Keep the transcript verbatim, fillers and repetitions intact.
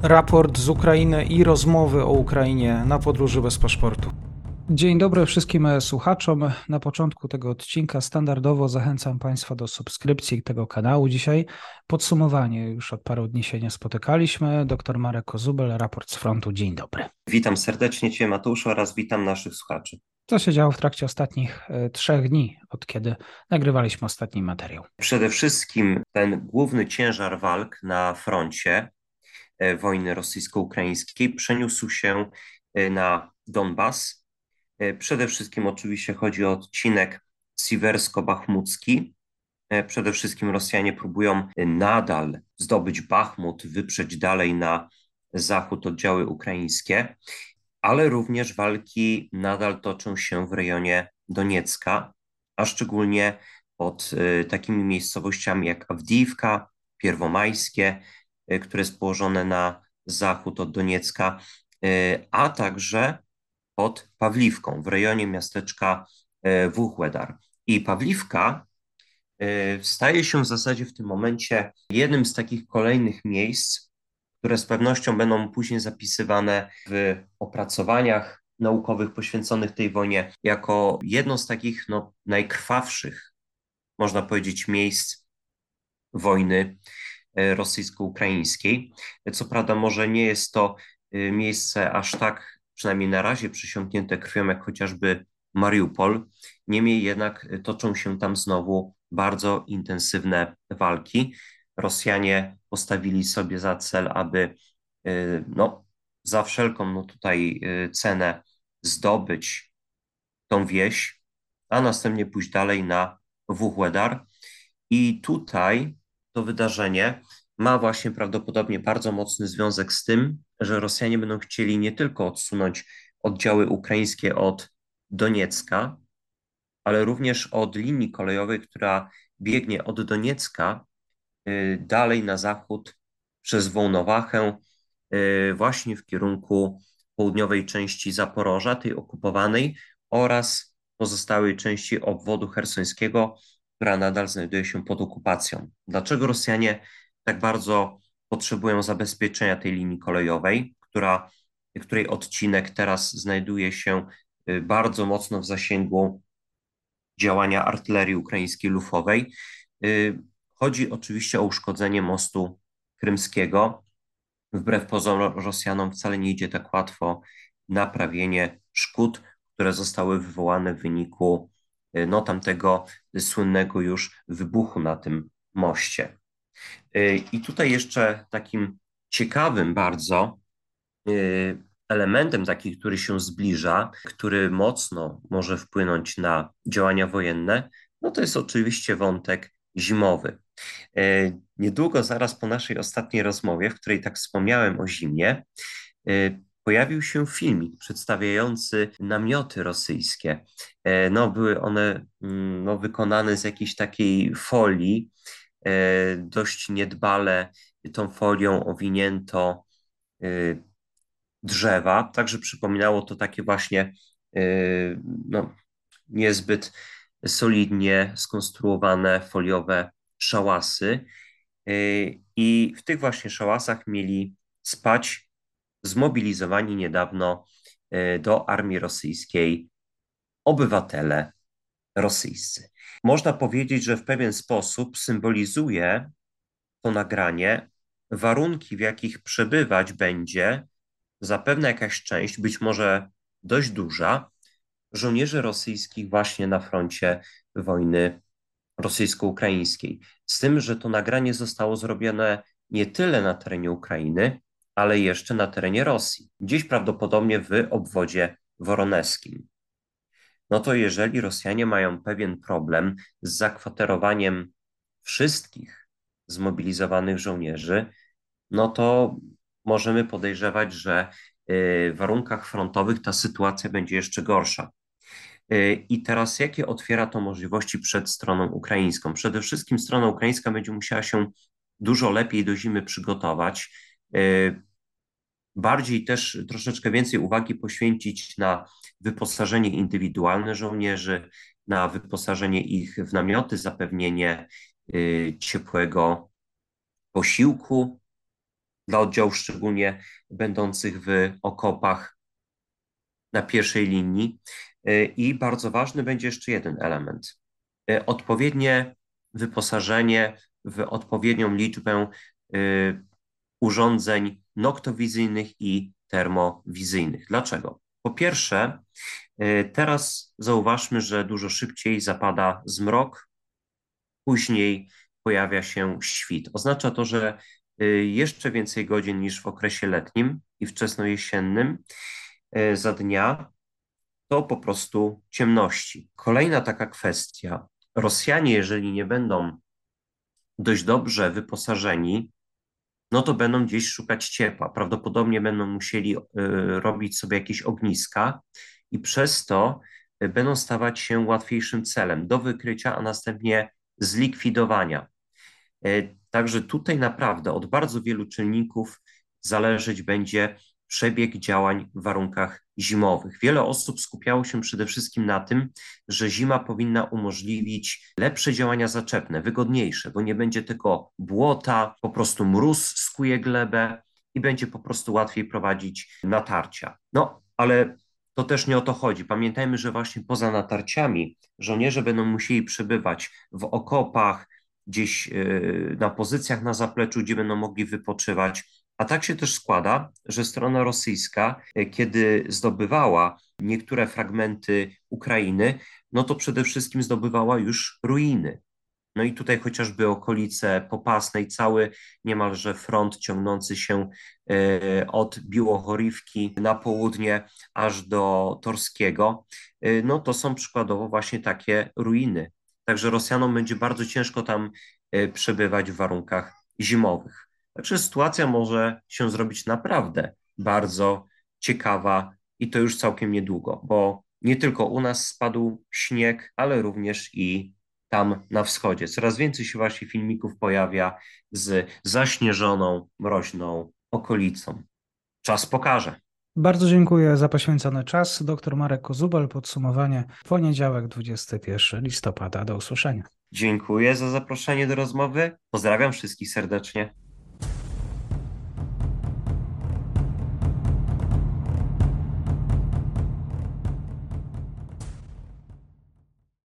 Raport z Ukrainy i rozmowy o Ukrainie na podróży bez paszportu. Dzień dobry wszystkim słuchaczom. Na początku tego odcinka standardowo zachęcam Państwa do subskrypcji tego kanału. Dzisiaj podsumowanie. Już od paru dni się nie spotykaliśmy. Doktor Marek Kozubel, Raport z Frontu. Dzień dobry. Witam serdecznie Cię, Mateuszu, oraz witam naszych słuchaczy. Co się działo w trakcie ostatnich e, trzech dni, od kiedy nagrywaliśmy ostatni materiał? Przede wszystkim ten główny ciężar walk na froncie e, wojny rosyjsko-ukraińskiej przeniósł się e, na Donbas. E, Przede wszystkim oczywiście chodzi o odcinek siwersko-bachmucki. E, Przede wszystkim Rosjanie próbują e, nadal zdobyć Bachmut, wyprzeć dalej na zachód oddziały ukraińskie, ale również walki nadal toczą się w rejonie Doniecka, a szczególnie pod y, takimi miejscowościami jak Awdijiwka, Pierwomajskie, y, które jest położone na zachód od Doniecka, y, a także pod Pawliwką w rejonie miasteczka y, Wuhłedar. I Pawliwka y, staje się w zasadzie w tym momencie jednym z takich kolejnych miejsc, które z pewnością będą później zapisywane w opracowaniach naukowych poświęconych tej wojnie jako jedno z takich no, najkrwawszych, można powiedzieć, miejsc wojny e, rosyjsko-ukraińskiej. Co prawda może nie jest to e, miejsce aż tak, przynajmniej na razie, przysiągnięte krwią, jak chociażby Mariupol. Niemniej jednak toczą się tam znowu bardzo intensywne walki. Rosjanie postawili sobie za cel, aby y, no, za wszelką no, tutaj y, cenę zdobyć tą wieś, a następnie pójść dalej na Wuhłedar. I tutaj to wydarzenie ma właśnie prawdopodobnie bardzo mocny związek z tym, że Rosjanie będą chcieli nie tylko odsunąć oddziały ukraińskie od Doniecka, ale również od linii kolejowej, która biegnie od Doniecka y, dalej na zachód przez Wołnowachę, y, właśnie w kierunku południowej części Zaporoża, tej okupowanej, oraz pozostałej części obwodu chersońskiego, która nadal znajduje się pod okupacją. Dlaczego Rosjanie tak bardzo potrzebują zabezpieczenia tej linii kolejowej, która, której odcinek teraz znajduje się y, bardzo mocno w zasięgu działania artylerii ukraińskiej lufowej? Y, Chodzi oczywiście o uszkodzenie mostu krymskiego. Wbrew pozorom Rosjanom wcale nie idzie tak łatwo naprawienie szkód, które zostały wywołane w wyniku y, no, tamtego słynnego już wybuchu na tym moście. Y, I tutaj jeszcze takim ciekawym bardzo y, elementem taki, który się zbliża, który mocno może wpłynąć na działania wojenne, no to jest oczywiście wątek zimowy. E, Niedługo, zaraz po naszej ostatniej rozmowie, w której tak wspomniałem o zimie, e, pojawił się filmik przedstawiający namioty rosyjskie. E, No, były one mm, no, wykonane z jakiejś takiej folii, e, dość niedbale tą folią owinięto e, drzewa, także przypominało to takie właśnie e, no, niezbyt solidnie skonstruowane foliowe szałasy. Yy, I w tych właśnie szałasach mieli spać zmobilizowani niedawno yy, do armii rosyjskiej obywatele rosyjscy. Można powiedzieć, że w pewien sposób symbolizuje to nagranie warunki, w jakich przebywać będzie zapewne jakaś część, być może dość duża, żołnierzy rosyjskich właśnie na froncie wojny rosyjsko-ukraińskiej. Z tym, że to nagranie zostało zrobione nie tyle na terenie Ukrainy, ale jeszcze na terenie Rosji, gdzieś prawdopodobnie w obwodzie woroneskim. No to jeżeli Rosjanie mają pewien problem z zakwaterowaniem wszystkich zmobilizowanych żołnierzy, no to możemy podejrzewać, że y, w warunkach frontowych ta sytuacja będzie jeszcze gorsza. Y, I teraz jakie otwiera to możliwości przed stroną ukraińską? Przede wszystkim strona ukraińska będzie musiała się dużo lepiej do zimy przygotować, y, bardziej też troszeczkę więcej uwagi poświęcić na wyposażenie indywidualne żołnierzy, na wyposażenie ich w namioty, zapewnienie y, ciepłego posiłku, dla oddziałów szczególnie będących w okopach na pierwszej linii. I bardzo ważny będzie jeszcze jeden element. Odpowiednie wyposażenie w odpowiednią liczbę urządzeń noktowizyjnych i termowizyjnych. Dlaczego? Po pierwsze, teraz zauważmy, że dużo szybciej zapada zmrok, później pojawia się świt. Oznacza to, że jeszcze więcej godzin niż w okresie letnim i wczesnojesiennym za dnia to po prostu ciemności. Kolejna taka kwestia. Rosjanie, jeżeli nie będą dość dobrze wyposażeni, no to będą gdzieś szukać ciepła. Prawdopodobnie będą musieli y, robić sobie jakieś ogniska i przez to y, będą stawać się łatwiejszym celem do wykrycia, a następnie zlikwidowania. Y, także tutaj naprawdę od bardzo wielu czynników zależeć będzie przebieg działań w warunkach zimowych. Wiele osób skupiało się przede wszystkim na tym, że zima powinna umożliwić lepsze działania zaczepne, wygodniejsze, bo nie będzie tylko błota, po prostu mróz skuje glebę i będzie po prostu łatwiej prowadzić natarcia. No, ale to też nie o to chodzi. Pamiętajmy, że właśnie poza natarciami żołnierze będą musieli przebywać w okopach, gdzieś yy, na pozycjach na zapleczu, gdzie będą mogli wypoczywać. A tak się też składa, że strona rosyjska, kiedy zdobywała niektóre fragmenty Ukrainy, no to przede wszystkim zdobywała już ruiny. No i tutaj chociażby okolice Popasnej, cały niemalże front ciągnący się e, od Biłochorywki na południe aż do Torskiego, e, no to są przykładowo właśnie takie ruiny. Także Rosjanom będzie bardzo ciężko tam e, przebywać w warunkach zimowych. Także sytuacja może się zrobić naprawdę bardzo ciekawa i to już całkiem niedługo, bo nie tylko u nas spadł śnieg, ale również i tam na wschodzie. Coraz więcej się właśnie filmików pojawia z zaśnieżoną, mroźną okolicą. Czas pokaże. Bardzo dziękuję za poświęcony czas. Doktor Marek Kozubel, podsumowanie. Poniedziałek, dwudziestego pierwszego listopada. Do usłyszenia. Dziękuję za zaproszenie do rozmowy. Pozdrawiam wszystkich serdecznie.